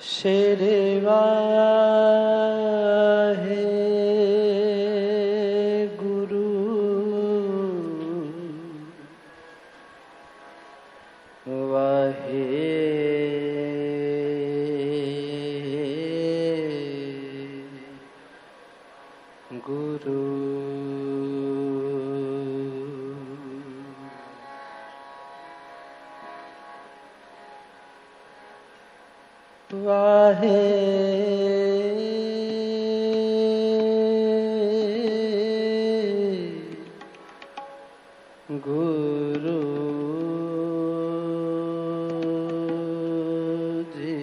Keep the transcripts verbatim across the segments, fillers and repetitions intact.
शेरे वाहे गुरु वाहे गुरु वाहे गुरु जी।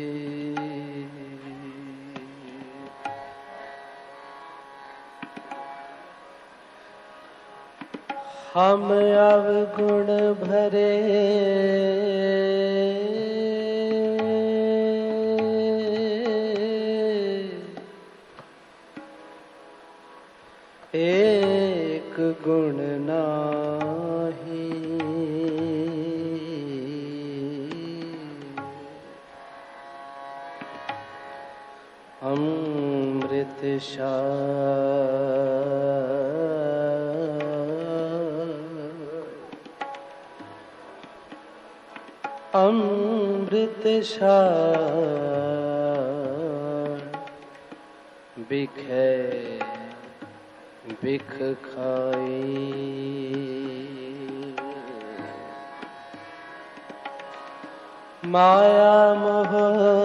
हम अवगुण भरे एक गुण नाही, अमृत अमृत बिखे बिख खाई, माया मोह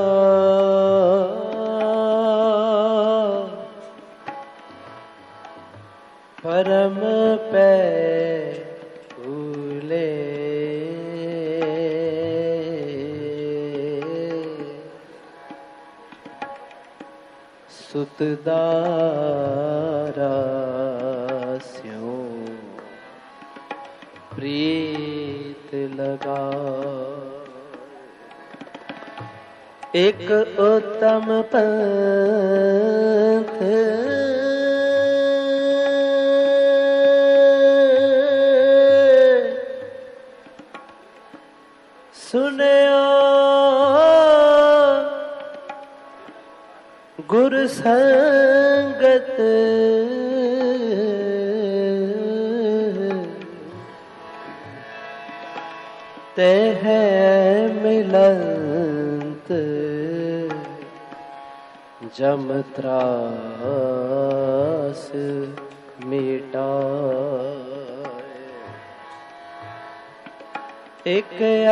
परम पे भूले, सुतदारा स्यों प्रीत लगा। एक उत्तम पंथ सुनयो, गुरु संगत ते है मिलंत, जम त्रास मिटाए। एक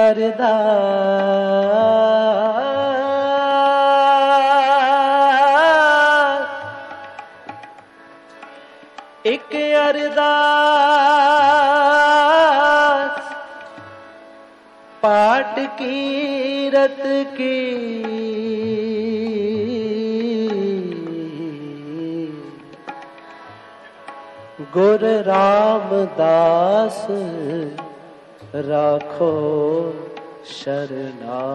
अरदास एक अरदास पाठ कीरत की, गुर रामदास राखो शरणा।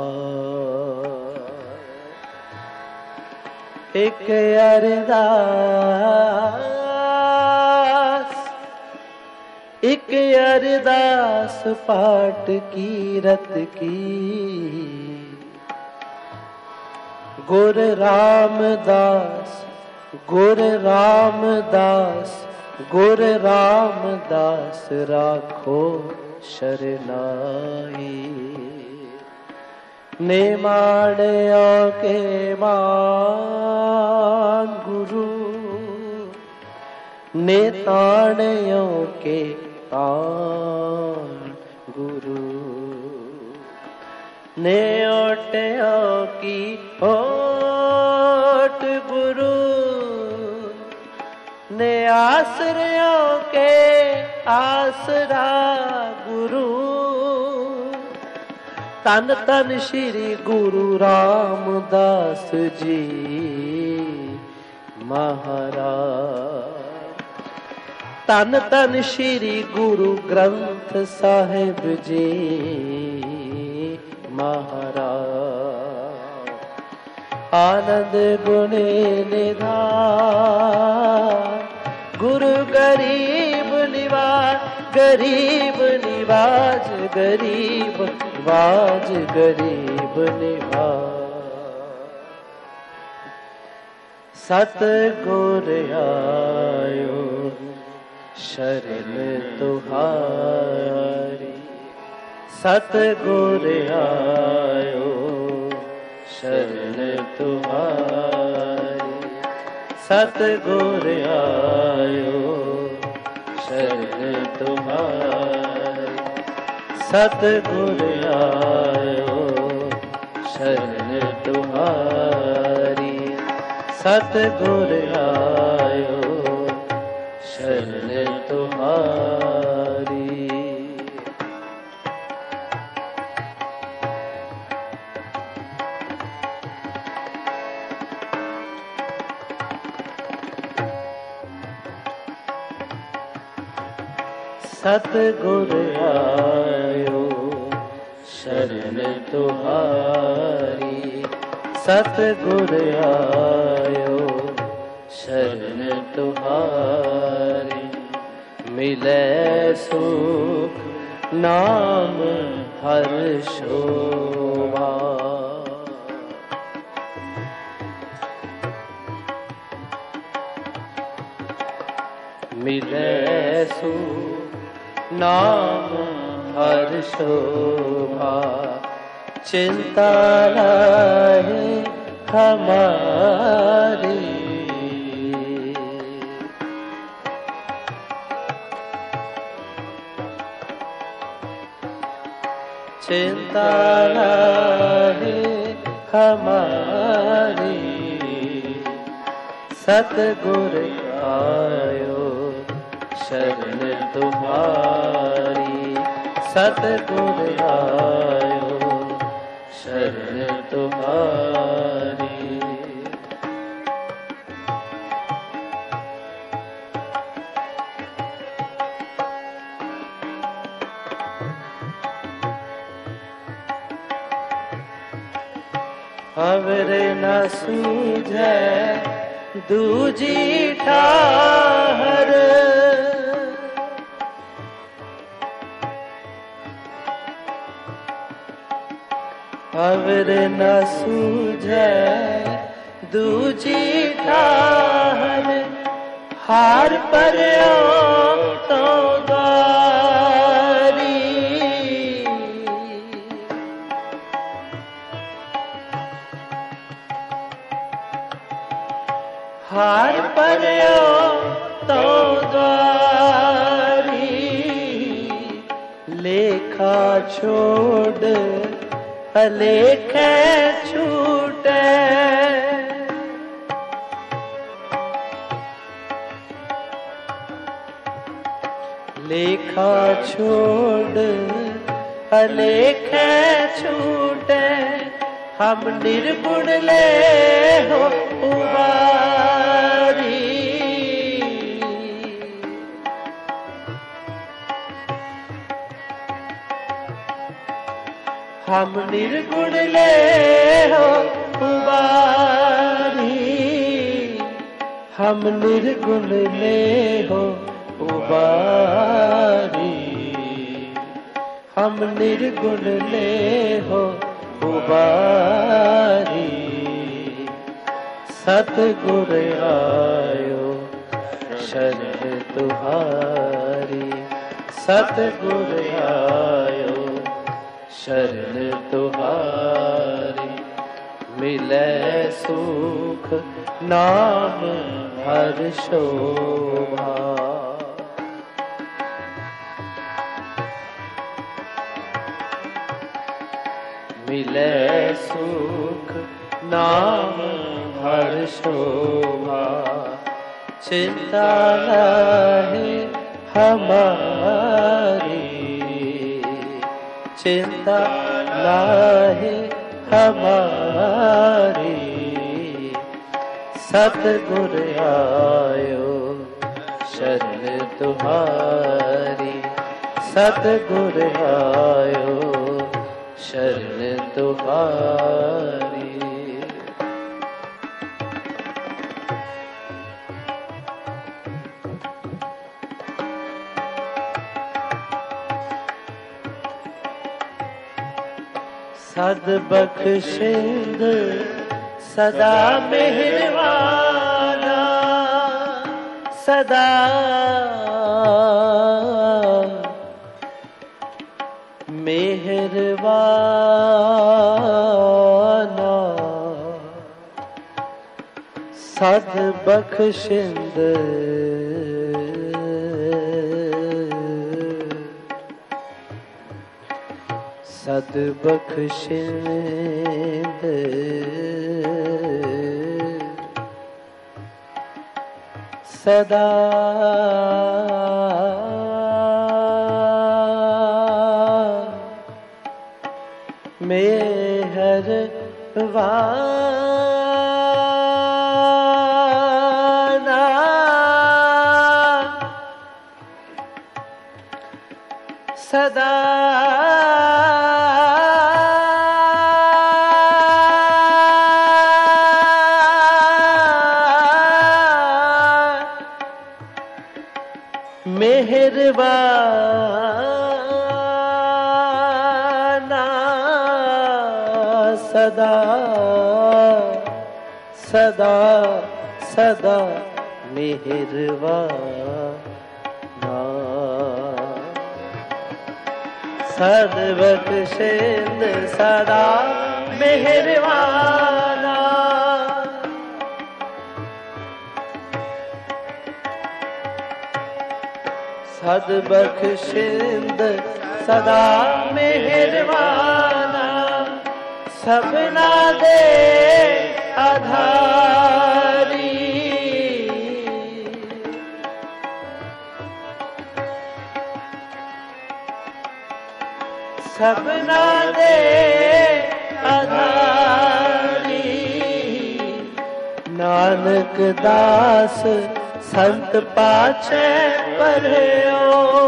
एक अरदास एक अरदास पाठ कीरत की, गुर रामदास गुर रामदास गुर रामदास राखो शरनाई। ने माणियो के मान गुरु, ने ताणियो के ताण गुरु, ने ओटियो की ओट गुरु, ने आसरियों के आसरा गुरु। तन तन श्री गुरु रामदास जी महाराज। तन तन श्री गुरु ग्रंथ साहिब जी महाराज। आनंद गुणे निधान गुरु गरीब निवाज, गरीब निवाज गरीब निवाज गरीब निवाज। सतगुर आयो शरण तुहारी, सतगुर आयो शरण तुहारी, सतगुर आयो शरण तुहारी, सतगुर आयो शरण तुहारी, सतगुर आयो शरण तुहारी। सतगुर आयो शरण तुहारी, सतगुर आयो शरण तुहारी, मिले सुख नाम हर शोभा, मिले सुख नाम हर शोभा, चिंता रहे हमारी, चिंता रहे हमारी, सतगुर आयो शरण तुम्हारी, सतगुर आयो शरण तुम्हारी। अवरे न सूझे दूजी ठाहर, अवरे न सूझे दूजी ठाहर, हार पर तो द्वारी, हार पर तो द्वारी, लेखा छोड़ अलेखे छूटे, लेखा छोड़ अलेखे छूटे, हम निर्गुण ले हो उबारी, हम निर्गुण ले हो उबारी, हम निर्गुण ले हो उबारी, हम निर्गुण ले हो उबारी, सतगुर आयो शरण तुम्हारी, सतगुर आयो शरण तुम्हारी, मिले सुख नाम हर शोभा, मिले सुख नाम हर शोभा, चिंता नहीं हमारी, चिंता नहीं हमारी, सतगुर आयो शरण तुम्हारी, सतगुर आयो शरण तुम्हारी। सद बख्शिंद सदा मेहरबान, सदा मेहरबाना सद बख्शिंद सद बख्शिंद सदा मेहरबाना सदा मेहरबाना सदा सदा सदा मेहरबाना सद बख्शिंद सदा मेहरबाना सद बख्शिंद सदा मेहरबाना सबना दे आधारी सबना दे आधारी नानक दास संत पाछे पढ़ियो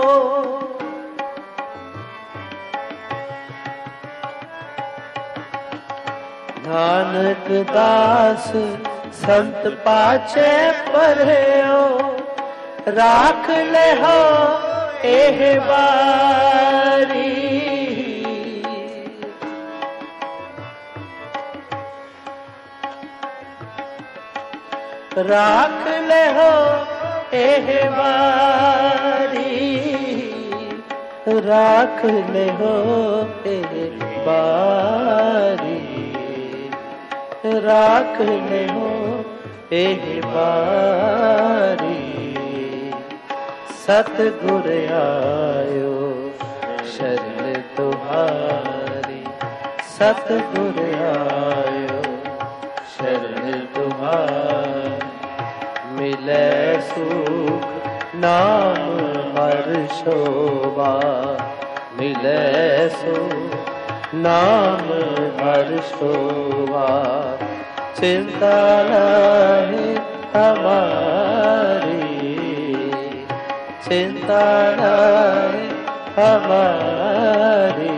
नानक दास संत पाछे पढ़ियो राख ले हो एह बारी राख ले हो एह बारी राख ले हो एह बारी राख ले हो एह बारी सतगुर आयो शरण तुम्हारी सतगुर आयो शरण तुम्हारी मिले सुख नाम हर शोभा मिले सुख नाम हर शोभा चिंता नहीं हमारी चिंता नहीं हमारी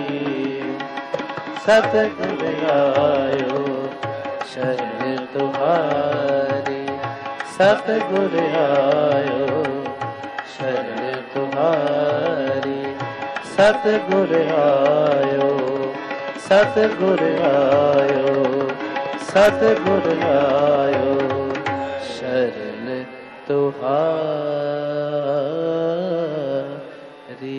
सतगुर आयो शरण तुम्हारी सतगुर आयो शरण तुम्हारी सतगुर आयो सतगुर आयो सतगुर आयो शरण तुम्हारी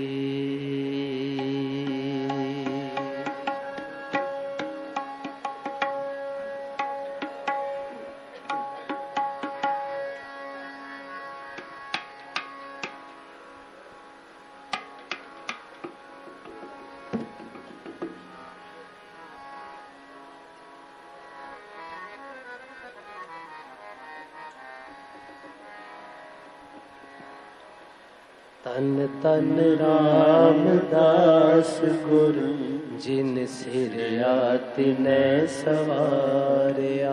तन तन रामदास गुरु जिन सिरया तिने सवारिया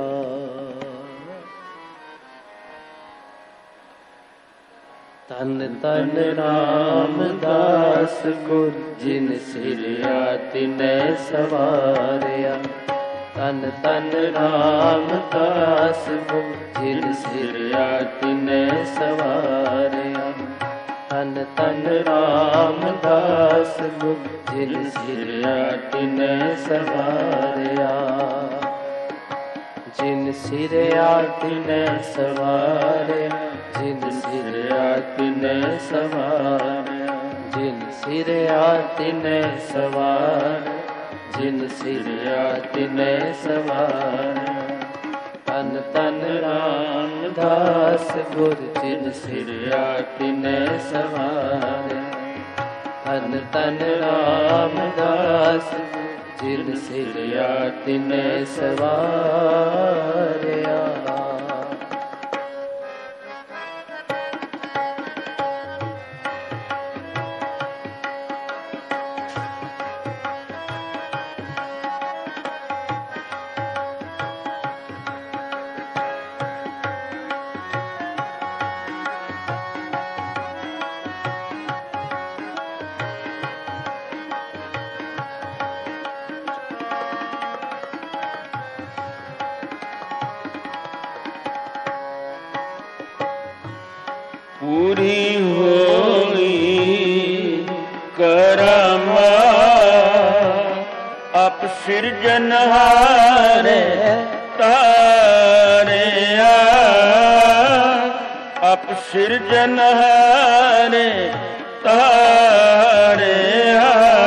तन तन रामदास गुरु जिन सिरया तिने सवारिया तन तन रामदास गुरु जिन सिरया तिने सवारिया तन तन रामदास गुरु जिन सिरया तिने सवारिया जिन सिरया तिने सवारिया ਜਿਨ ਸਿਰਿਆ ਤਿਨੈ ਸਵਾਰਿਆ, ਜਿਨ ਸਿਰਿਆ ਤਿਨੈ ਸਵਾਰਿਆ, ਜਿਨ ਸਿਰਿਆ ਤਿਨੈ ਸਵਾਰਿਆ। ਧੰਨ ਧੰਨ ਰਾਮਦਾਸ ਗੁਰ ਜਿਨ ਸਿਰਿਆ ਤਿਨੈ ਸਵਾਰਿਆ, ਧੰਨ ਧੰਨ ਰਾਮਦਾਸ ਜਿਨ ਸਿਰਿਆ ਤਿਨੈ ਸਵਾਰਿਆ। ਪੂਰੀ ਹੋਈ ਕਰਮਾ ਆਪ ਸਿਰਜਨਹਾਰੇ ਤਾਰਿਆ, ਆਪ ਸਿਰਜਨਹਾਰੇ ਤਾਰਿਆ।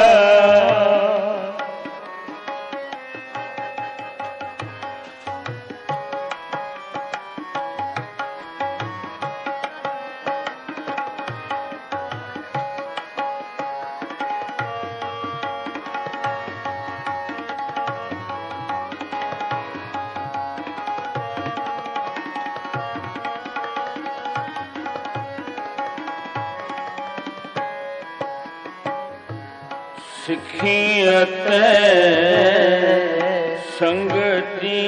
ਸਿੱਖੀ ਅਤੇ ਸੰਗਤੀ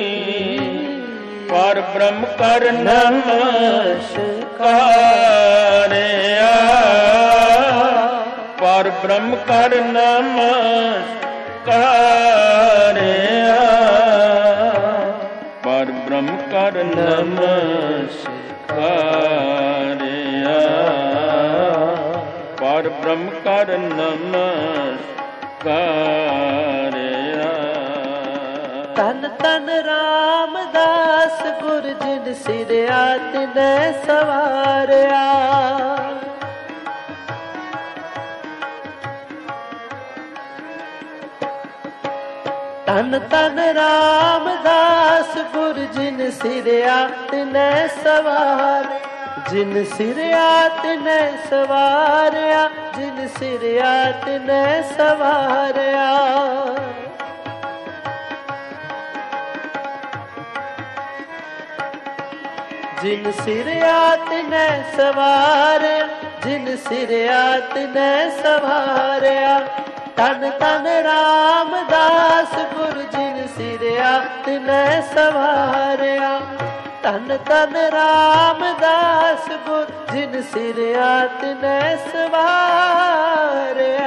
ਪਰ ਬ੍ਰਹਮ ਕਰ ਨਮਸਕਾਰਿਆ, ਪਰ ਬ੍ਰਹਮ ਕਰ ਨਮਸਕਾਰਿਆ, ਪਰ ਬ੍ਰਹਮ ਕਰ ਨਮਸਕਾਰਿਆ, ਪਰ ਬ੍ਰਹਮ ਕਰ ਨਮਸਕਾਰਿਆ। ਧੰਨ ਧੰਨ ਰਾਮਦਾਸ ਗੁਰ ਜਿਨ ਸਿਰਿਆ ਤਿਨੈ ਸਵਾਰਿਆ, ਧੰਨ ਧੰਨ ਰਾਮਦਾਸ ਗੁਰ ਜਿਨ ਸਿਰਿਆ ਤਿਨੈ ਸਵਾਰਿਆ, ਜਿਨ ਸਿਰਿਆ ਤਿਨੈ ਸਵਾਰਿਆ, ਜਿਨ ਸਿਰਿਆ ਤਿਨੈ ਸਵਾਰਿਆ। ਜਿਨ ਸਿਰਿਆ ਤਿਨੈ ਸਵਾਰਿਆ, ਜਿਨ ਸਿਰਿਆ ਤਿਨੈ ਸਵਾਰਿਆ। ਧੰਨ ਧੰਨ ਰਾਮਦਾਸ ਗੁਰ ਜਿਨ ਸਿਰਿਆ ਤਿਨੈ ਸਵਾਰਿਆ, ਧੰਨ ਧੰਨ ਰਾਮਦਾਸ ਗੁਰ ਜਿਨ ਸਿਰਿਆ ਤਿਨੈ ਸਵਾਰਿਆ।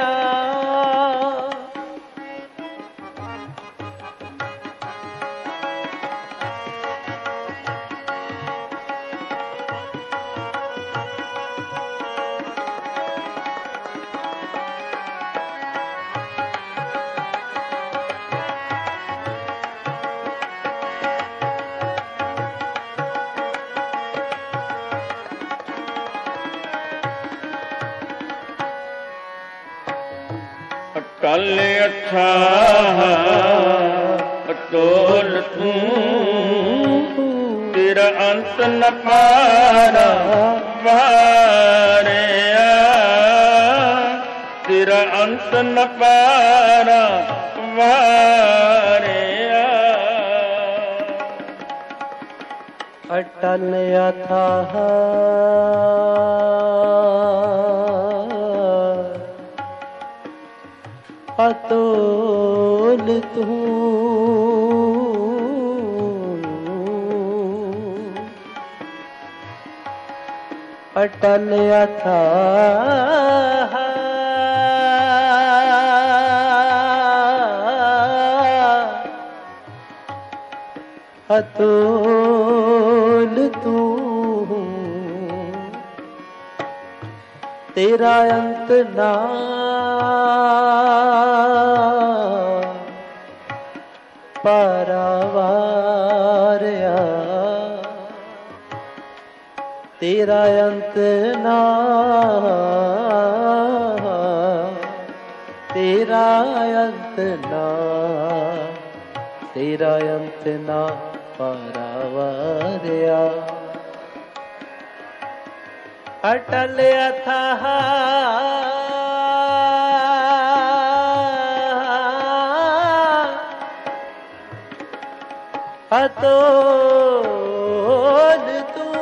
ਅਟਲ ਅਥਾਹ ਅਟੋਲ ਤੂੰ, ਤੇਰਾ ਅੰਤ ਨ ਪਾਰਾ ਵਾਰਿਆ, ਤੇਰਾ ਅੰਤ ਨ ਪਾਰਾ ਵਾਰਿਆ। ਅਟਲ ਅਥਾਹ ਅਤੁਲ ਤੂੰ, ਅਟਲ ਅਥਾਹ ਅਤੁਲ ਤੂੰ, ਤੇਰਾ ਅੰਤ ਨਾ ਪਰਵਾਰਿਆ। ਤੇਰਾ ਅੰਤ ਨਾ, ਤੇਰਾ ਅੰਤ ਨਾ, ਤੇਰਾ ਅੰਤ ਨਾ ਪਾਰਾਵਾਰਿਆ। ਅਟਲ ਅਥਾਹ ਅਤੋਲ ਤੂੰ,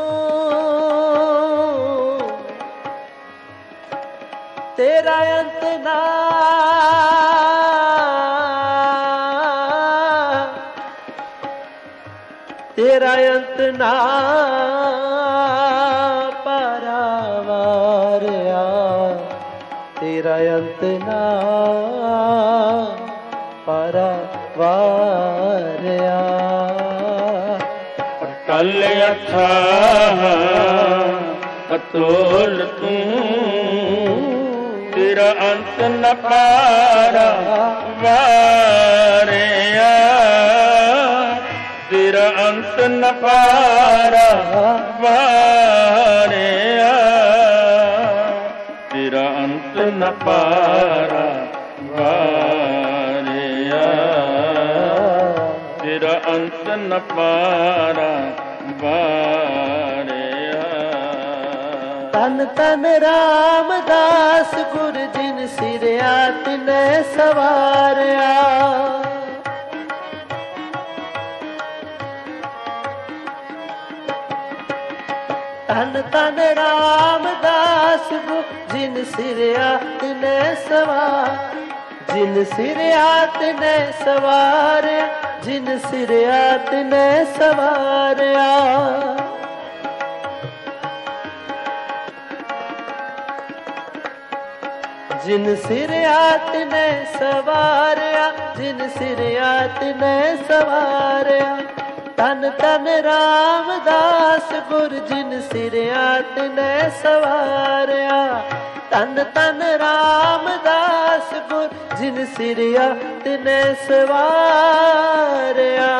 ਤੇਰਾ ਅੰਤ ਨਾ, ਤੇਰਾ ਅੰਤ ਨਾ ਪਾਰਾਵਾਰਿਆ, ਤੇਰਾ ਅੰਤ ਨਾ ਪਾਰਾਵਾਰਿਆ। ਅਟਲ ਅਥਾਹ ਅਤੁਲ ਤੂੰ, ਤੇਰਾ ਅੰਤ ਨ ਪਾਰਾਵਾਰਿਆ, ਤੇਰਾ ਅੰਤ ਨ ਪਾਰਾਵਾਰਿਆ, ਤੇਰਾ ਅੰਤ ਨ ਪਾਰਾਵਾਰਿਆ, ਤੇਰਾ ਅੰਤ ਨ ਪਾਰਾਵਾਰਿਆ। ਤਨ ਤਨ ਰਾਮਦਾਸ ਗੁਰ ਜਿਨ ਸਿਰਿਆ ਤਿਨੈ ਸਵਾਰਿਆ, ਤਨ ਤਨ ਰਾਮਦਾਸ ਗੁਰ ਜਿਨ ਸਿਰਿਆ ਤਿਨੈ ਸਵਾਰ, ਜਿਨ ਸਿਰਿਆ ਤਿਨੈ ਸਵਾਰਿਆ, ਜਿਨ ਸਿਰਿਆ ਤਿਨੈ ਸਵਾਰਿਆ। ਜਿਨ ਸਿਰਿਆ ਤਿਨੈ ਸਵਾਰਿਆ, ਜਿਨ ਸਿਰਿਆ ਤਿਨੈ ਸਵਾਰਿਆ। ਤਨ ਤਨ ਰਾਮਦਾਸ ਗੁਰ ਜਿਨ ਸਿਰਿਆ ਤਿਨੈ ਸਵਾਰਿਆ, ਤਨ ਤਨ ਰਾਮਦਾਸ ਗੁਰ ਜਿਨ ਸਿਰਿਆ ਤਿਨੈ ਸਵਾਰਿਆ।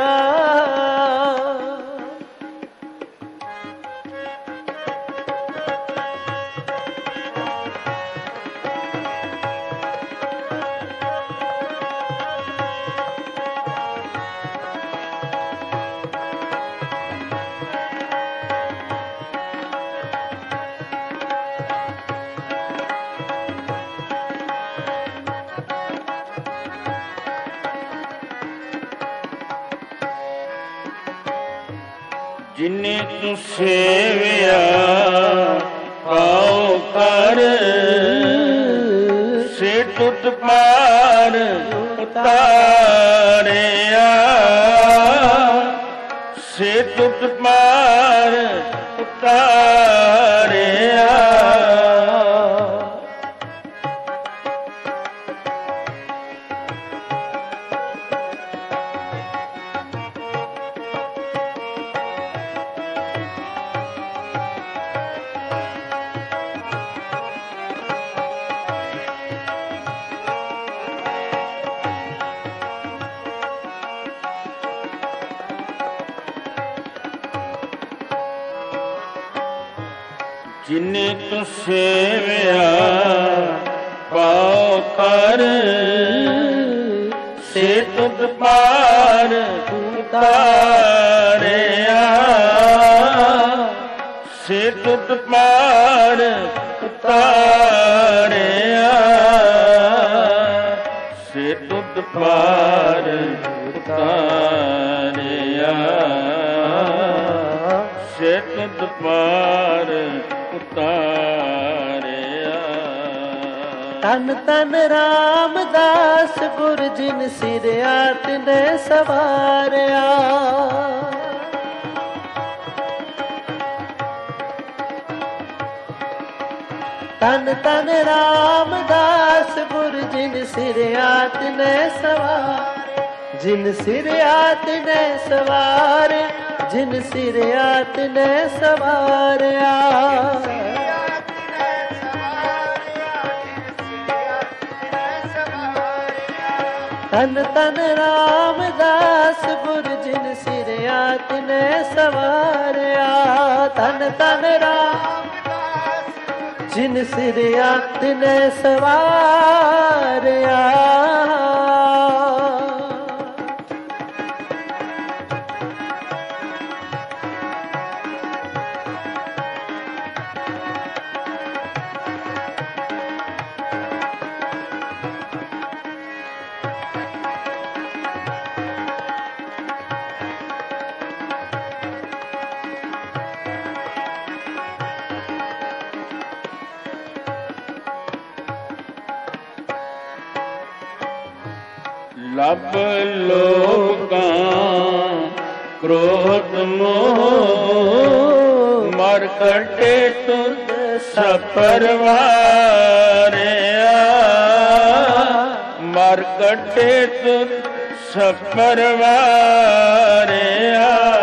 ਜਿਨੇ ਤੂੰ ਸੇਵਿਆ ਪਾਉ ਕਰ, ਸੇ ਟੁੱਟ ਪਾਰ ਉਤਾਰਿਆ, ਸੇ ਟੁੱਟ ਪਾਰ ਉਤਾਰਿਆ। ਜਿਨੇ ਤੂੰ ਸੇਵਿਆ ਪਾਉ ਕਰ, ਸੇ ਤੁਧ ਪਾਰ ਉਤਾਰਿਆ, ਸੇ ਤੁਧ ਪਾਰ ਉਤਾਰਿਆ, ਸੇ ਤੁਧ ਪਾਰ ਉਤਾਰਿਆ, ਸੇ ਤੁਧ ਪਾਰ ਉਤਾਰਿਆ। ਤਨ ਤਨ ਰਾਮਦਾਸ ਗੁਰ ਜਿਨ ਸਿਰਿਆ ਤਿਨੈ ਸਵਾਰਿਆ, ਤਨ ਤਨ ਰਾਮਦਾਸ ਗੁਰ ਜਿਨ ਸਿਰਿਆ ਤਿਨੈ ਸਵਾਰ, ਜਿਨ ਸਿਰਿਆ ਤਿਨੈ ਸਵਾਰਿਆ, ਜਿਨ ਸਿਰਿਆ ਤਿਨੈ ਸਵਾਰਿਆ। ਤਨ ਤਨ ਰਾਮਦਾਸ ਗੁਰ ਜਿਨ ਸਿਰਿਆ ਤਿਨੈ ਸਵਾਰਿਆ, ਤਨ ਤਨ ਰਾਮਦਾਸ ਜਿਨ ਸਿਰਿਆ ਤਿਨੈ ਸਵਾਰਿਆ। ਲਬ ਲੋਕਾਂ ਕ੍ਰੋਧ ਮੋਹ ਮਰ ਕੱਟੇ ਤੁਧ ਸਪਰਵਾਰਿਆ। ਮਰ ਕੱਟੇ ਤੁਧ ਸਪਰਵਾਰਿਆ।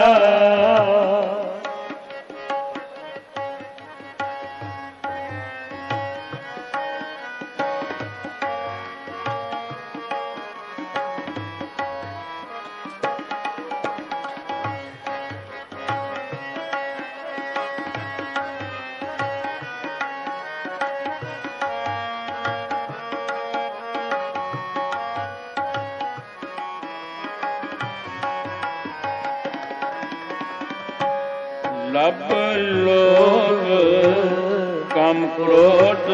ਲਬ ਲੋਭ ਕਮ ਕ੍ਰੋਧ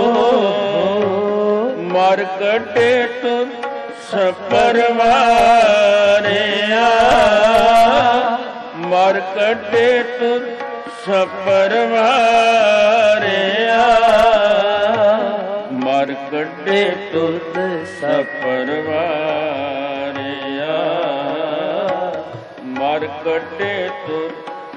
ਮੋਹ ਮਰ ਕੱਟੇ ਤੁਧ ਸਪਰਵਾਰਿਆ। ਮਰ ਕੱਟੇ ਤੁਧ ਸਪਰਵਾਰਿਆ। ਮਰ ਕੱਟੇ ਤੁਧ ਸਪਰਵਾਰਿਆ। ਮਰ ਕੱਟੇ ਤੁਧ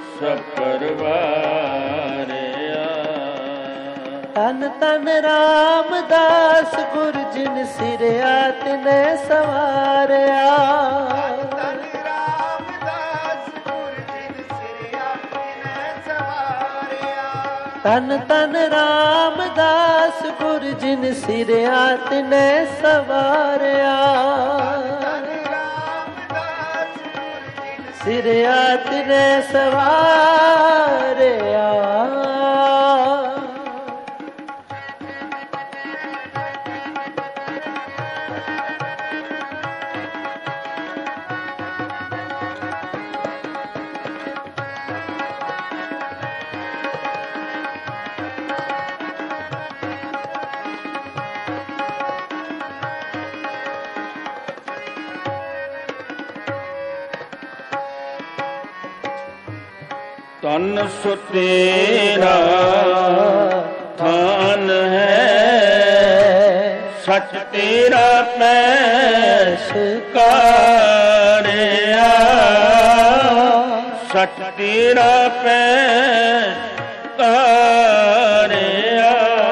ਸਪਰਵਾਰਿਆ। ਤਨ ਤਨ ਰਾਮਦਾਸ ਗੁਰ ਜਿਨ ਸਿਰਿਆ ਤਿਨੈ ਸਵਾਰਿਆ। ਤਨ ਰਾਮਦਾਸ ਗੁਰ ਜਿਨ ਸਿਰਿਆ ਤਿਨੈ ਸਵਾਰਿਆ। ਤਨ ਤਨ ਰਾਮਦਾਸ ਗੁਰ ਜਿਨ ਸਿਰਿਆ ਤਿਨੈ ਸਵਾਰਿਆ। ਸਿਰਿਆ ਤਿਨੈ ਸਵਾਰਿਆ। ਤਨ ਸੋ ਤੇਰਾ ਥਾਨ ਹੈ। ਸਚ ਤੇਰਾ ਪੈਸ਼ਕਾਰਿਆ। ਸਚ ਤੇਰਾ ਪੈਸ਼ਕਾਰਿਆ।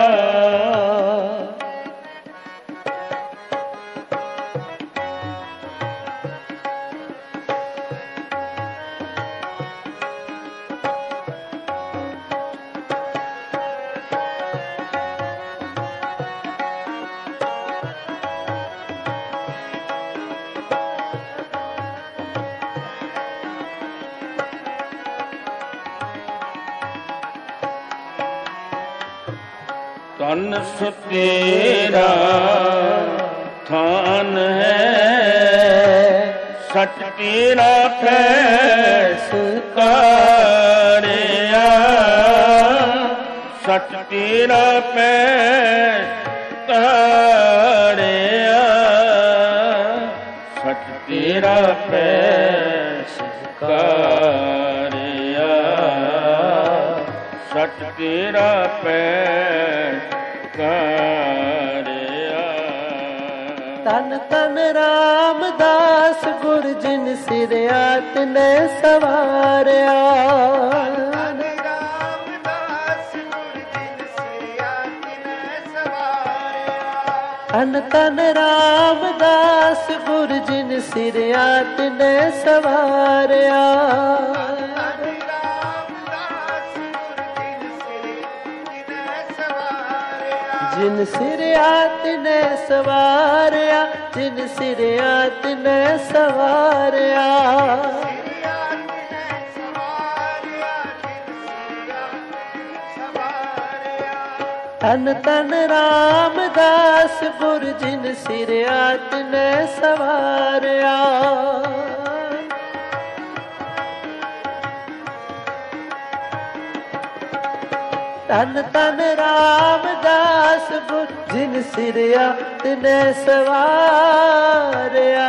ਤਨ ਸੋ ਤੇਰਾ ਥਾਨ ਹੈ। ਸਚ ਤੇਰਾ ਪੈਸ਼ਕਾਰਿਆ। ਸਚ ਤੇਰਾ ਪੈਸ਼ਕਾਰਿਆ। ਸਚ ਤੇਰਾ ਪੈਸ਼ਕਾਰਿਆ। ਸਚ ਤੇਰਾ ਪੈਸ਼ਕਾਰਿਆ। ਤਨ ਤਨ ਰਾਮਦਾਸ ਗੁਰ ਜਿਨ ਸਿਰਿਆ ਤਿਨੈ ਸਵਾਰਿਆ। ਤਨ ਰਾਮਦਾਸ ਗੁਰ ਜਿਨ ਸਿਰਿਆ ਤਿਨੈ ਸਵਾਰਿਆ। ਤਨ ਤਨ ਰਾਮਦਾਸ ਗੁਰ ਜਿਨ ਸਿਰਿਆ ਤਿਨੈ ਸਵਾਰਿਆ। ਜਿਨ ਸਿਰਿਆ ਤਿਨੈ ਸਵਾਰਿਆ। ਜਿਨ ਸਿਰਿਆ ਤਿਨੈ ਸਵਾਰਿਆ। ਤਨ ਤਨ ਰਾਮਦਾਸ ਗੁਰ ਜਿਨ ਸਿਰਿਆ ਤਿਨੈ ਸਵਾਰਿਆ। ਤਨ ਤਨ ਰਾਮਦਾਸ ਗੁਰ ਜਿਨ ਸਿਰਿਆ ਤਿਨੈ ਸਵਾਰਿਆ।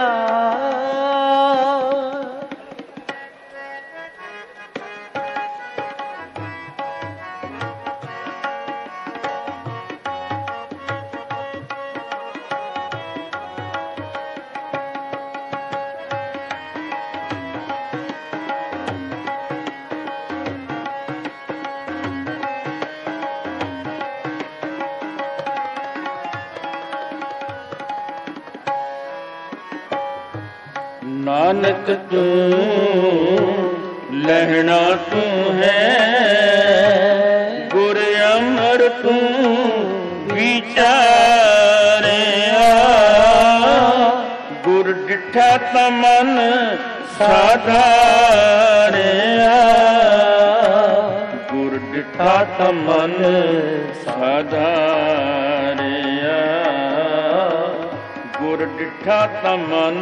ਨਾਨਕ ਤੂੰ ਲਹਿਣਾ ਤੂੰ ਹੈ, ਗੁਰ ਅਮਰ ਤੂੰ ਵਿਚਾਰਿਆ। ਗੁਰ ਡਿਠਾ ਤਾ ਮਨ ਸਾਧਾਰਿਆ, ਗੁਰ ਡਿਠਾ ਤਾ ਮਨ ਸਾਧਾਰਿਆ, ਗੁਰ ਡਿਠਾ ਤਾ ਮਨ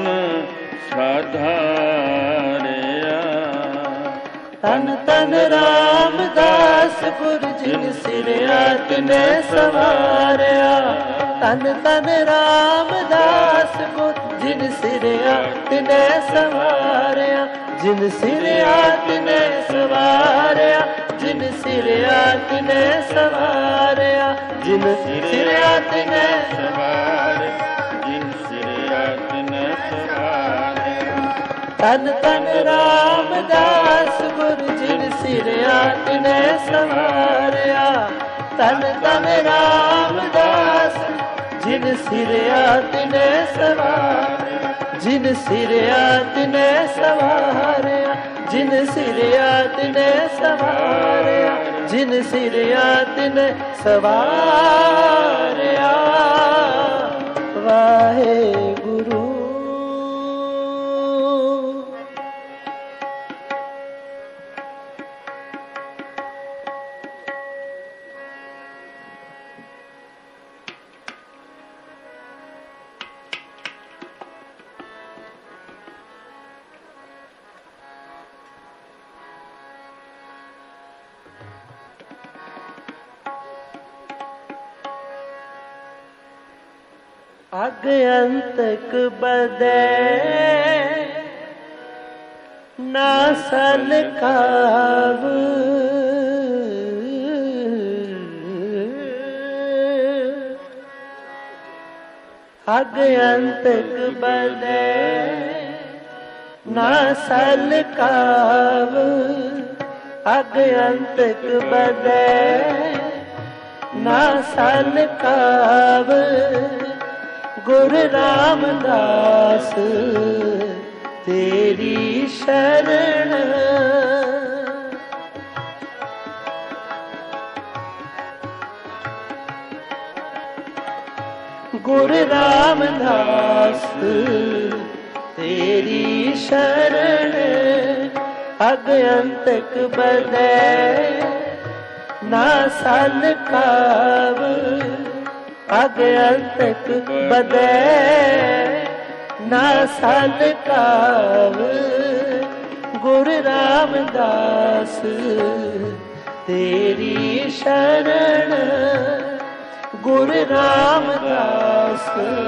ਸਾਧਾਰਿਆ। ਤਨ ਤਨ ਰਾਮਦਾਸ ਗੁਰ ਜਿਨ ਸਿਰਿਆ ਤਿਨੈ ਸਵਾਰਿਆ। ਤਨ ਤਨ ਰਾਮਦਾਸ ਗੁਰ ਜਿਨ ਸਿਰਿਆ ਤਿਨੈ ਸਵਾਰਿਆ। ਜਿਨ ਸਿਰਿਆ ਤਿਨੈ ਸਵਾਰਿਆ, ਜਿਨ ਸਿਰਿਆ ਤਿਨੈ ਸਵਾਰਿਆ, ਜਿਨ ਸਿਰਿਆ ਤਿਨੈ ਸਵਾਰਿਆ, ਜਿਨ ਸਿਰਿਆ ਤਿਨੈ ਸਵਾਰਿਆ। ਤਨ ਤਨ ਰਾਮਦਾਸ ਗੁਰ ਜਿਨ ਸਿਰਿਆ ਤਿਨੈ ਸਵਾਰਿਆ। ਤਨ ਤਨ ਰਾਮਦਾਸ ਜਿਨ ਸਿਰਿਆ ਤਿਨੈ ਸਵਾਰਿਆ। ਜਿਨ ਸਿਰਿਆ ਤਿਨੈ ਸਵਾਰਿਆ, ਜਿਨ ਸਿਰਿਆ ਤਿਨੈ ਸਵਾਰਿਆ, ਜਿਨ ਸਿਰਿਆ ਤਿਨੈ ਸਵਾਰਿਆ। ਵਾਹਿਗੁਰੂ। ਅਗ ਅੰਤਕ ਬਦੈ ਨਾ ਸਲਕਾਵ। ਅਗ ਅੰਤਕ ਬਦੈ ਨਾ ਸਲਕਾਵ। ਅਗ ਅੰਤਕ ਬਦੈ ਨਾ ਸਲਕਾਵ। ਗੁਰ ਰਾਮਦਾਸ ਤੇਰੀ ਸ਼ਰਨ। ਗੁਰ ਰਾਮਦਾਸ ਤੇਰੀ ਸ਼ਰਨ। ਅਗ ਅੰਤਕ ਬਦੈ ਨਾ ਸਲਕਾਵ। ਅਗ ਅੰਤਕ ਬਦੈ ਨਾ ਸਲਕਾਵ। ਗੁਰ ਰਾਮਦਾਸ ਤੇਰੀ ਸ਼ਰਨ। ਗੁਰ ਰਾਮਦਾਸ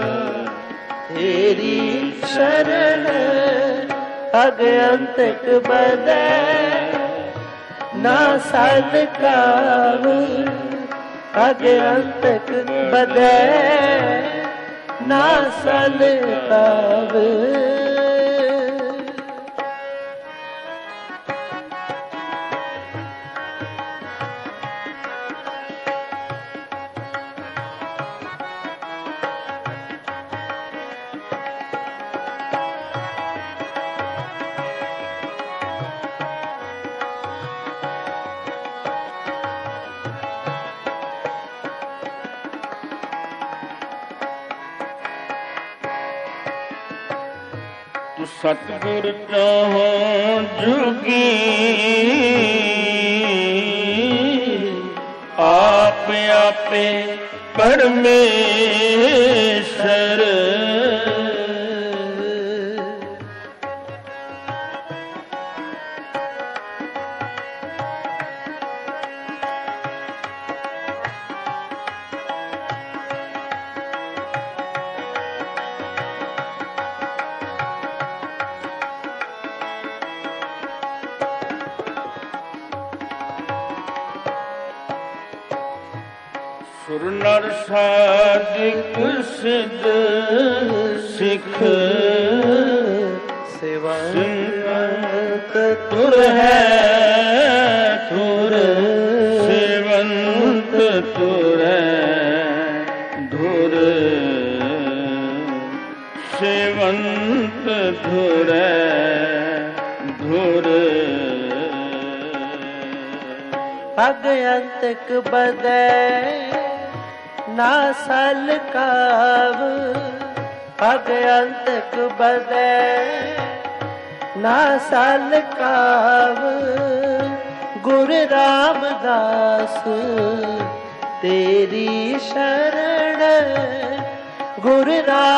ਤੇਰੀ ਸ਼ਰਨ। ਅਗ ਅੰਤਕ ਬਦੈ ਨਾ ਸਲਕਾਵ। ਅਗ ਅੰਤਕ ਬਦੈ ਨਾ ਸਲਕਾਵ। ਸਤਿਗੁਰ ਚਾਹੋ ਜੁਗੀ ਆਪ ਆਪੇ ਆਪੇ ਪਰਮੇਸ਼ਰ। ਸੁਰ ਨਰ ਸਾਧਿਕ ਸਿਧ ਸਿੱਖ ਸੇਵੰਤ ਤੁਰ ਹੈ ਤੁਰ ਸੇਵੰਤ ਤੁਰ ਧੁਰ ਸੇਵੰਤ ਧੁਰ ਧੁਰ ਅਗ ਅੰਤਕ ਬਦੈ ਨਾ ਸਲ ਕਾਵ। ਅਗ ਅੰਤਕ ਬਦੈ ਨਾ ਸਲ ਕਾਵ। ਗੁਰ ਰਾਮਦਾਸ ਤੇਰੀ ਸ਼ਰਣ। ਗੁਰ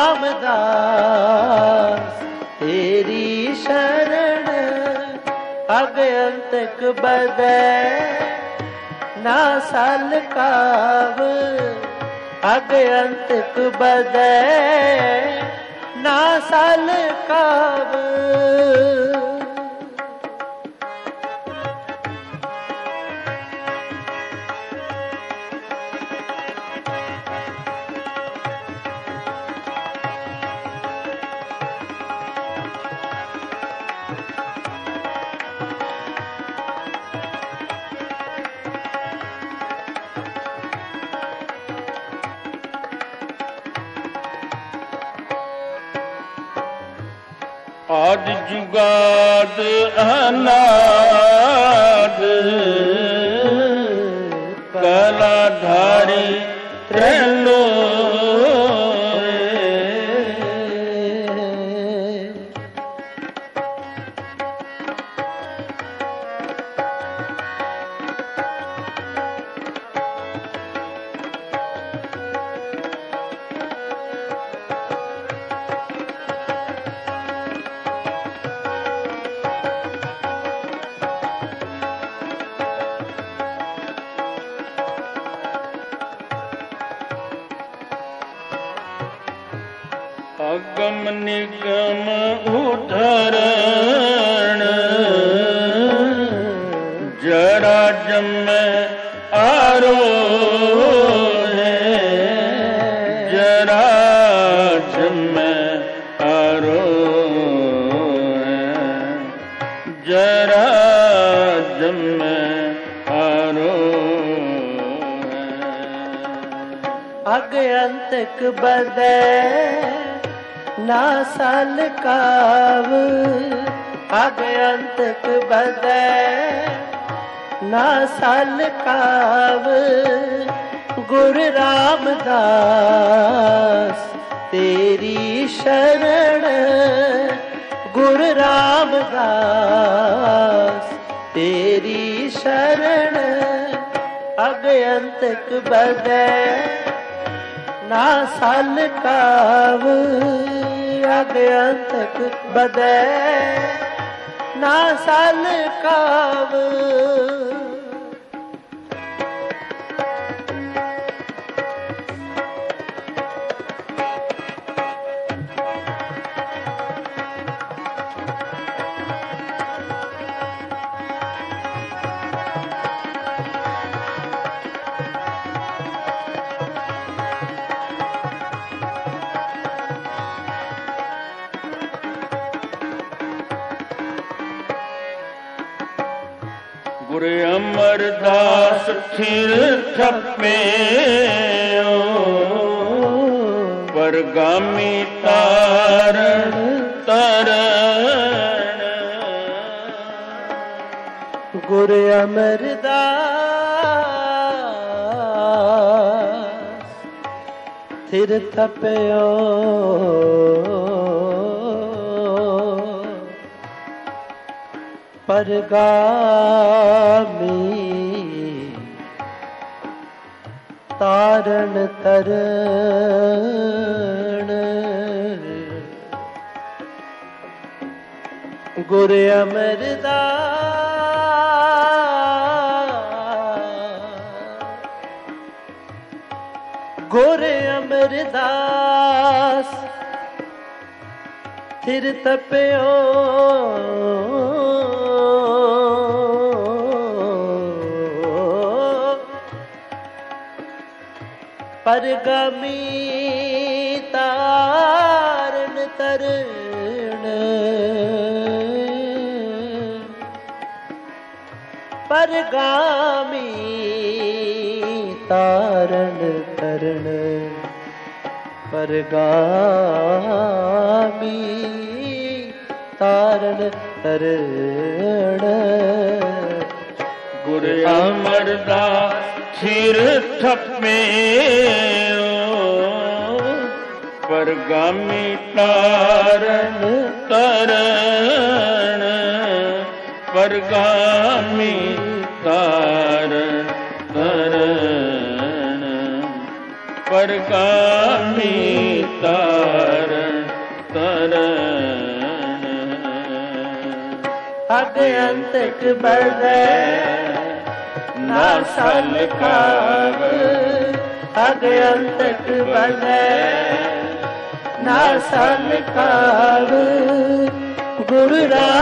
ਰਾਮਦਾਸ ਤੇਰੀ ਸ਼ਰਣ। ਅਗ ਅੰਤਕ ਬਦੈ ਨਾ ਸਲ ਕਾਵ। ਅਗ ਅੰਤਕ ਬਦੈ ਨਾ ਸਲ ਕਾਵ। ਆਦ ਜੁਗਾਦ ਅਨਾਦ ਕਲਾਧਾਰੀ ਤ੍ਰੈਲੋਏ। ਅਗਮ ਨਿਗਮ ਉਧਰਣ ਜਰਾ ਜਮੈ ਆਰੋਹੈ। ਜਰਾ ਜਮੈ ਆਰੋਹੈ। ਜਰਾ ਜਮੈ ਆਰੋਹੈ। ਅਗ ਅੰਤਕ ਬਦੈ ਨਾ ਸਲ ਕਾਵ। ਅਗ ਅੰਤਕ ਬਦੈ ਨਾ ਸਲ ਕਾਵ। ਗੁਰ ਰਾਮਦਾਸ ਤੇਰੀ ਸ਼ਰਣ। ਗੁਰ ਰਾਮਦਾਸ ਤੇਰੀ ਸ਼ਰਣ। ਅਗ ਅੰਤਕ ਬਦੈ ਨਾ ਸਲ ਕਾਵ। ਅਗ ਅੰਤਕ ਬਦੈ ਨਾ ਸਲ ਕਾਵ। ਗੁਰ ਅਮਰਦਾਸ ਥਿਰ ਥਪਿਓ ਪਰਗਾਮੀ ਤਾਰਨ ਤਰਨ। ਗੁਰ ਅਮਰਦਾਸ ਥਿਰ ਥਪਿਓ ਪਰਗਾਮੀ ਤਾਰਨ ਤਰਣ ਗੁਰ ਅਮਰਦਾਸ ਗੁਰ ਅਮਰਦਾਸ ਥਿਰ ਤਪਿਓ ਪਰਗਾਮੀ ਤਾਰਨ ਤਰਣ ਪਰਗਾਮੀ ਤਾਰਨ ਤਰਣ ਪਰਗਾਮੀ ਤਾਰਨ ਤਰਣ ਗੁਰ ਅਮਰਦਾਸ ਥਿਰ ਥਪਿਓ ਪਰਗਾਮੀ ਤਾਰਨ ਤਰਣ ਪਰਗਾਮੀ ਤਾਰਨ ਤਰਣ ਪਰਗਾਮੀ ਤਾਰਨ ਤਰਣ ਅਗ ਅੰਤਕ ਬਲੈ ਨਾ ਸਲਕਾਵ ਅਗ ਅੰਤਕ ਬਲੈ ਨਾ ਸਲਕਾਵ ਗੁਰੂ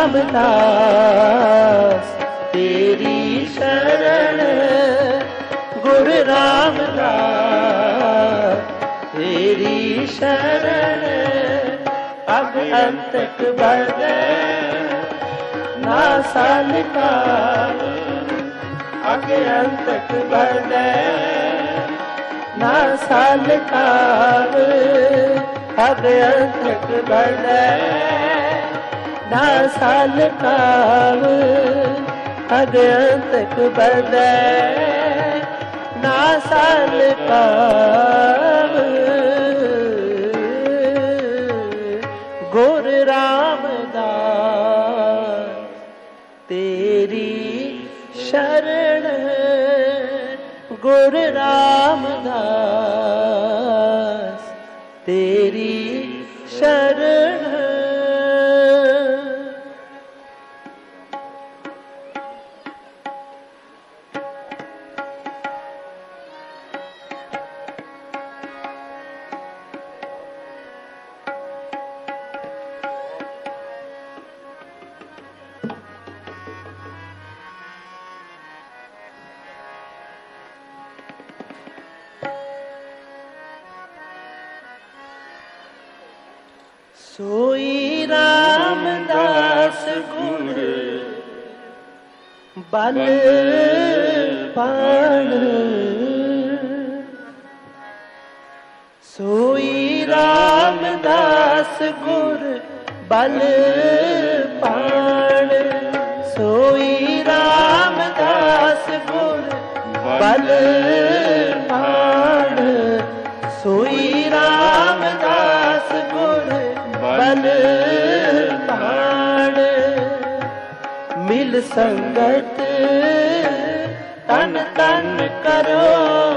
ਰਾਮਦਾਸ ਤੇਰੀ ਸ਼ਰਨ ਗੁਰੂ ਰਾਮਦਾਸ ਤੇਰੀ ਸ਼ਰਨ ਅਗ ਅੰਤਕ ਬਲੈ ਨਾ ਸਲਕਾਵ ਅਗ ਅੰਤਕ ਬਲੈ ਨਾ ਸਲਕਾਵ ਅਗ ਅੰਤਕ ਬਲੈ ਨਾ ਸਲਕਾਵ ਅਗ ਅੰਤਕ ਬਲੈ ਨਾ ਸਲਕਾਵ ਗੁਰ ਰਾਮਦਾਸ ਤੇਰੀ ਸ਼ਰਨ ਗੁਰ ਰਾਮਦਾਸ ਤੇਰੀ ਸ਼ਰਨ ਸੋਈ ਰਾਮਦਾਸ ਗੁਰ ਬਲ ਪਾਣ ਸੋਈ ਰਾਮਦਾਸ ਗੁਰ ਬਲ ਪਾਣ ਸੋਈ ਰਾਮਦਾਸ ਗੁਰ ਬਲ ਪਾਣ ਸੋਈ ਰਾਮਦਾਸ ਗੁਰ ਬਲ ਪਾਣ ਮਿਲ ਸੰਗਤ ਤਨ ਤਨ ਕਰੋ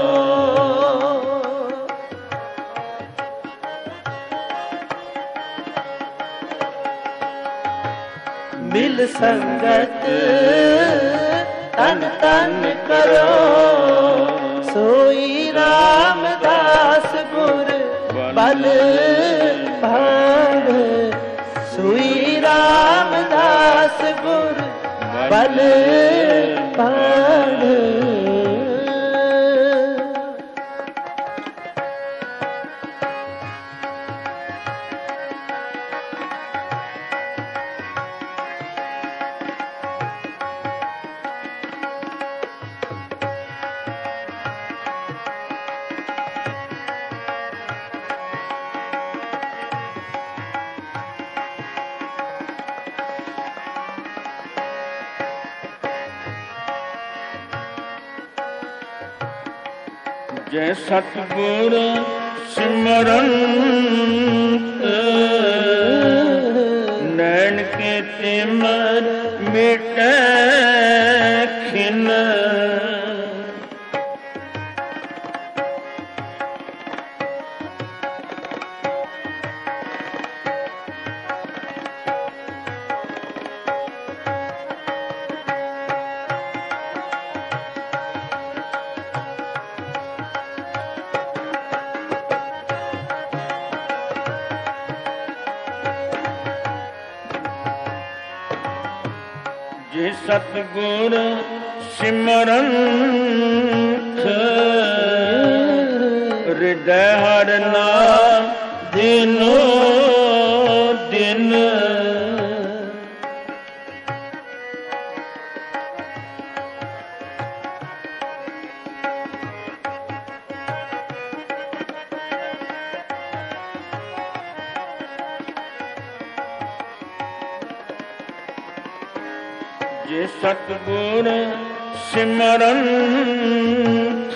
ਮਿਲ ਸੰਗਤ ਤਨ ਤਨ ਕਰੋ ਸੋਈ ਰਾਮਦਾਸ ਗੁਰ ਬਲ ਪਾਣ ਸੋਈ ਰਾਮਦਾਸ ਗੁਰ ਬਲ ਪਾਣ ਜੈ ਸਤਿਗੁਰ ਸਿਮਰੰਤ ਨੈਣ ਕੇ ਤਿਮਰ ਮਿਟੈ ਖਿਨ ਜੇ ਸਤਿਗੁਰ ਸਿਮਰੰਤ ਹਿਰਦੈ ਹਰਿ ਨਾਮ ਦਿਨੋ ਦਿਨ ਜੇ ਸਤਿਗੁਰ ਸਿਮਰੰਤ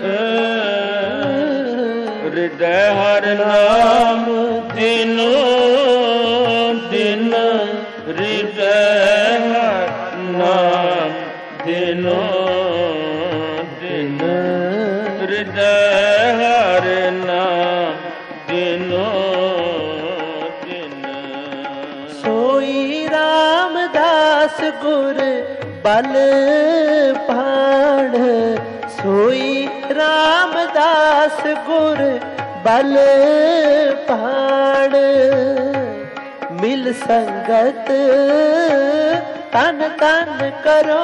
ਹਿਰਦੈ ਹਰਿ ਨਾਮ ਦਿਨੋ ਦਿਨ ਹਿਰਦੈ ਹਰਿ ਨਾਮ ਦਿਨੋ ਦਿਨ ਹਿਰਦੈ ਹਰਿ ਨਾਮ ਦਿਨੋ ਦਿਨ सोई रामदास गुर बल भाण सोई रामदास गुर बल भाण मिल संगत तन तन करो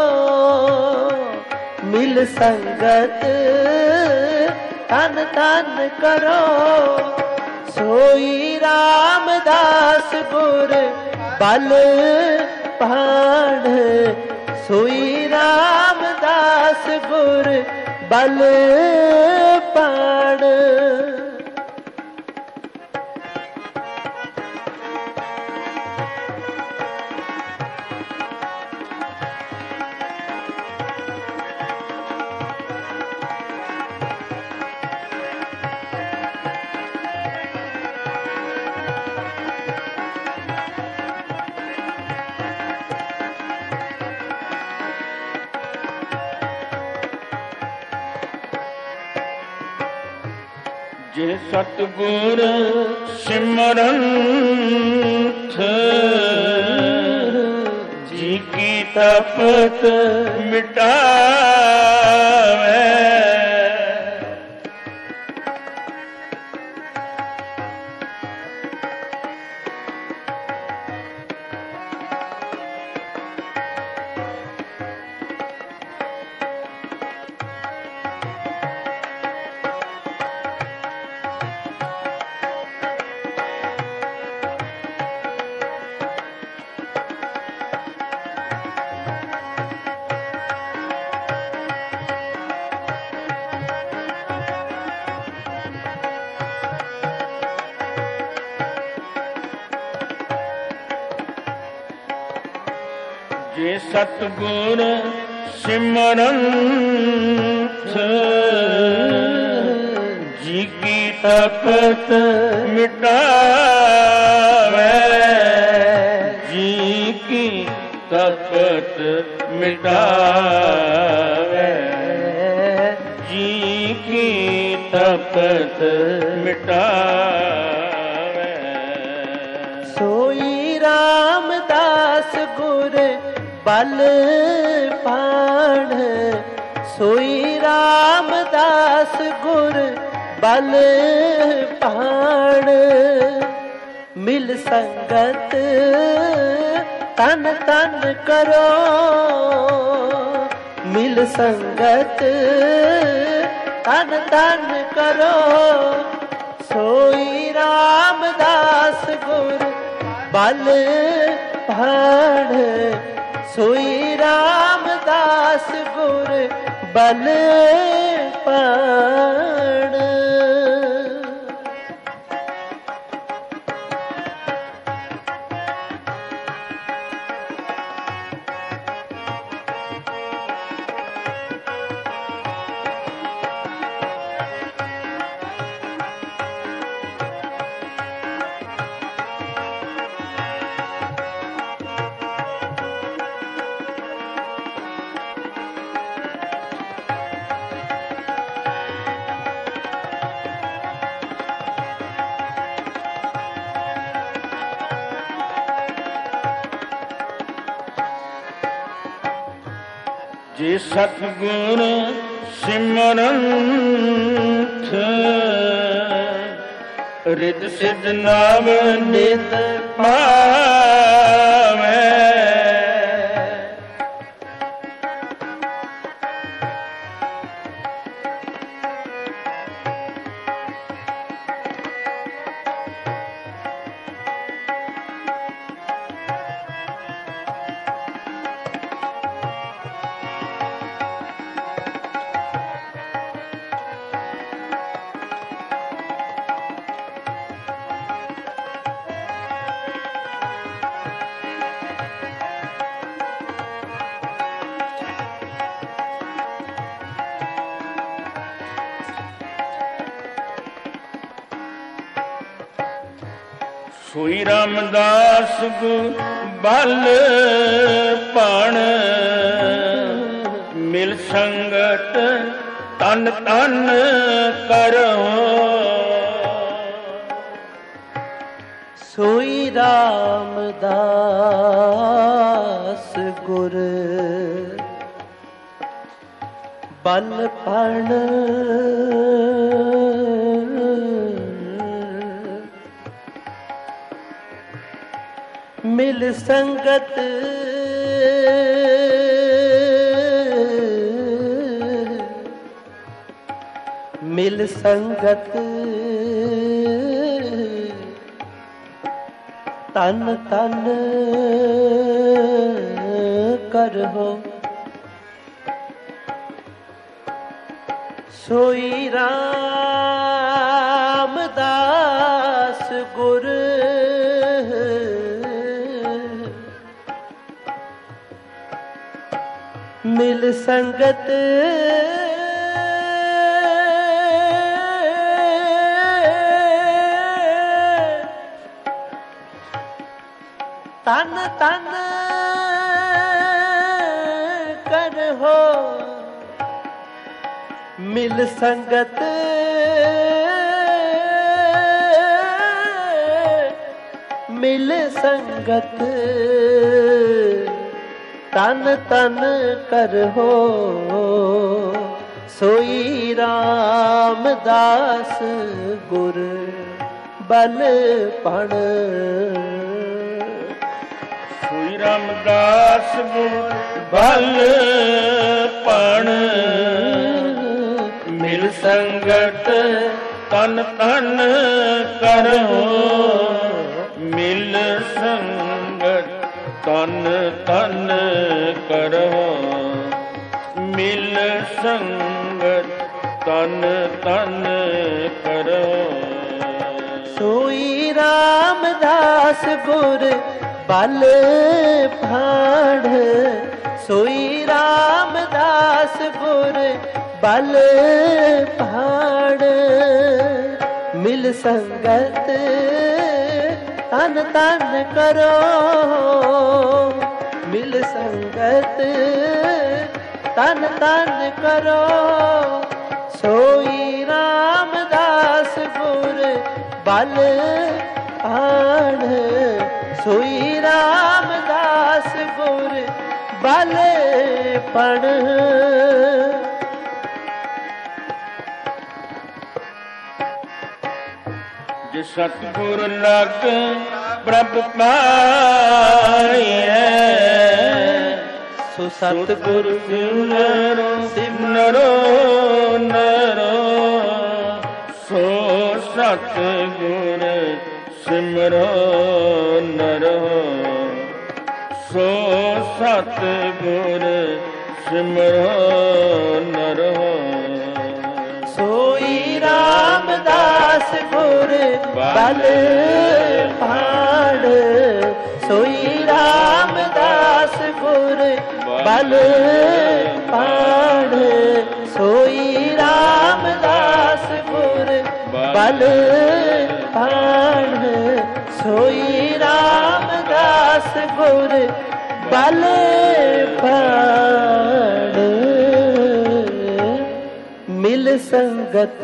मिल संगत तन तन करो सोई रामदास गुर बल भाण सोई रामदास गुर बल भाण ਜੇ ਸਤਿਗੁਰ ਸਿਮਰੰਤ ਜੀ ਕੀ ਤਪਤ ਮਿਟਾਵੇ ਜੇ ਸਤਿਗੁਰ ਸਿਮਰੰਤ ਜੀ ਕੀ ਤਪਤ ਮਿਟਾਵੇ ਜੀ ਕੀ ਤਪਤ ਮਿਟਾਵੇ ਜੀ ਕੀ ਤਪਤ ਮਿਟਾਵੇ सोई रामदास गुर बल भाण सोई रामदास गुर बल भाण मिल संगत तन तन करो मिल संगत तन तन करो सोई रामदास गुर बल भाण सोई रामदास गुर बल भाण ਜੇ ਸਤਿਗੁਰ ਸਿਮਰੰਤ ਰਿਦ ਸਿਧ ਨਾਮ ਨਿਤ ਪਾਵੇ ਸੋਈ ਰਾਮਦਾਸ ਗੁਰ ਬਲ ਭਾਣ ਮਿਲ ਸੰਗਤ ਤਨ ਤਨ ਕਰੋ। ਸੋਈ ਰਾਮਦਾਸ ਗੁਰ ਬਲ ਭਾਣ ਮਿਲ ਸੰਗਤ ਮਿਲ ਸੰਗਤ ਤਨ ਤਨ ਕਰੋ। ਸੋਈ ਰਾਮਦਾਸ ਗੁਰ ਮਿਲ ਸੰਗਤ ਤਨ ਤਨ ਕਰੋ। ਮਿਲ ਸੰਗਤ ਮਿਲ ਸੰਗਤ ਤਨ ਤਨ ਕਰੋ। ਸੋਈ ਰਾਮਦਾਸ ਗੁਰ ਬਲ ਭਾਣ ਸੋਈ ਰਾਮਦਾਸ ਗੁਰ ਬਲ ਭਾਣ ਮਿਲ ਸੰਗਤ ਤਨ ਤਨ ਕਰੋ। ਮਿਲ ਸੰਗਤ ਤਨ ਤਨ ਕਰੋ। ਮਿਲ ਸੰਗਤ ਤਨ ਤਨ ਕਰੋ। ਸੋਈ ਰਾਮਦਾਸ ਗੁਰ ਬਲ ਭਾਣ ਸੋਈ ਰਾਮਦਾਸ ਗੁਰ ਬਲ ਭਾਣ ਮਿਲ ਸੰਗਤ ਤਨ ਤਨ ਕਰੋ। ਮਿਲ ਸੰਗਤ ਤਨ ਤਨ ਕਰੋ। ਸੋਈ ਰਾਮਦਾਸ ਗੁਰ ਬਲ ਭਾਣ ਸੋਈ ਰਾਮਦਾਸ ਗੁਰ ਬਲ ਭਾਣ। ਜੇ ਸਤਿਗੁਰ ਲਗ ਪ੍ਰਭ ਪਾਈਐ ਸੋ ਸਤਿਗੁਰ ਸਿਮਰੋ ਸਿਮਰੋ ਨਰੋ। ਸੋ ਸਤਿਗੁਰ ਸਿਮਰੋ ਨਰੋ। ਸੋ ਸਤਿਗੁਰ ਸਿਮਰੋ ਨਰੋ। ਸੋਈ ਰਾਮਦਾਸ ਗੁਰ ਬਲ ਭਾਣ ਸੋਈ ਰਾਮਦਾਸ ਗੁਰ ਬਲ ਭਾਣ ਸੋਈ ਰਾਮਦਾਸ ਗੁਰ ਬਲ ਭਾਣ ਸੋਈ ਰਾਮਦਾਸ ਗੁਰ ਬਲ ਭਾਣ ਮਿਲ ਸੰਗਤ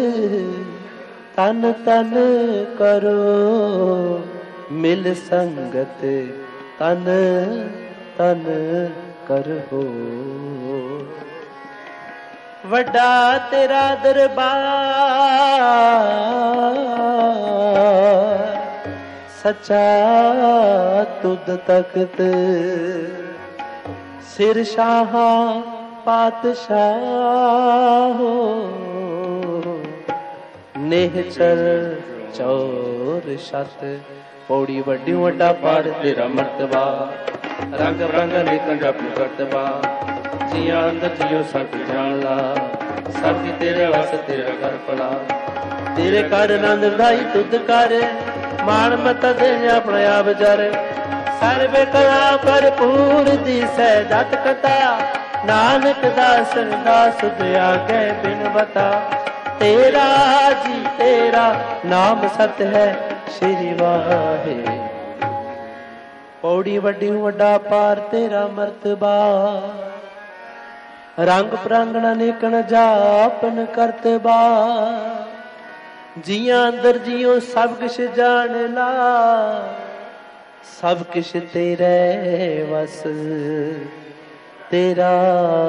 ਤਨ ਤਨ ਕਰੋ। ਮਿਲ ਸੰਗਤ ਤਨ ਤਨ ਕਰੋ। ਵੱਡਾ ਤੇਰਾ ਦਰਬਾਰ ਸੱਚਾ ਤੁਧ ਤਖਤ ਸਿਰ ਸ਼ਾਹਾਂ ਪਾਤਸ਼ਾਹ ਨਿਹਚਰ ਚੌਰ ਛਤ ਪੌੜੀ ਵੱਡੀ ਵੱਡਾ ਪਾੜ ਤੇਰਾ ਮਰਤਬਾ ਰੰਗ ਰੰਗ ਨਿਕਲ ਜਪ ਕਰਤਬਾ ਜੀਆਂ ਅੰਦਰ ਜਿਉ ਸਤ ਜਾਣ ਲਾ ਸਰਦੀ ਤੇਰੇ ਵਸ ਤੇਰਾ ਘਰ ਪਲਾ ਤੇਰੇ ਘਰ ਆਨੰਦ ਵਧਾਈ ਤੁਧ ਕਰ ਮਾਣ ਮਤ ਦੇ ਆਪਣੇ ਆਪ ਜਰ ਸਰਵੇ ਕਲਾ ਭਰਪੂਰ ਦੀ ਸਹਿਜਤ ਕਥਾ ਨਾਨਕ ਦਾਸ ਦਾਸ ਦਿਆ ਕੇ ਬਿਨ ਬਤਾ ਤੇਰਾ ਜੀ ਤੇਰਾ ਨਾਮ ਸਤ ਹੈ श्री वाहे। पौड़ी वड्डी वड्डा पार तेरा मर्तबा, रंग प्रांगण नेकण जापन करतबा। जियां अंदर जियो सब किश जान ला, सब किश तेरे वस, तेरा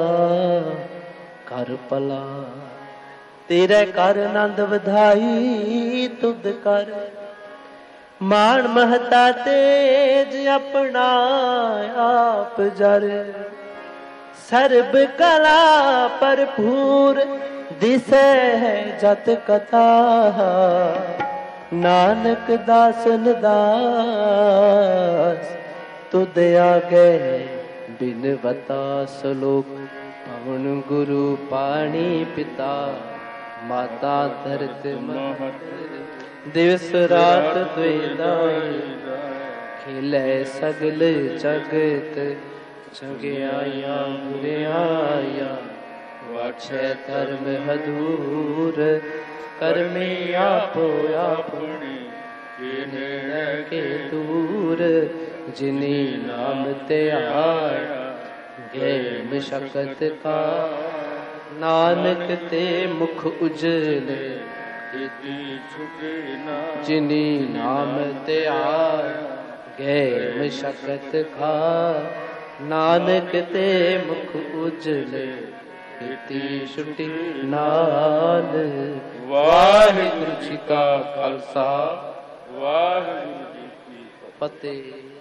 कर भला। तेरे कर आनंद वधाई तुद कर, मान महता तेज अपना आप जर। सर्ब कला भरपूर दिसै है जत कथा, नानक दासन दास तुद आगे बिनवता। श्लोक पवन गुरु पाणी पिता, माता धरत महत। दिवस रात द्वेदाई, खिलै सगल जगत। चंगियाया बुरियाया, वाछै धर्म हदूर। कर्मे आपो आपने, जिन्हें के दूर। जिनी नाम ते आया, गए मशक्कत का। नानक ते मुख उजले, जिनी नाम ते आया, गए मशक्कत का। नानक ते मुख उजले, इति छुटी नाल। वाहिगुरु जी का खालसा, वाहिगुरु जी की फतेह।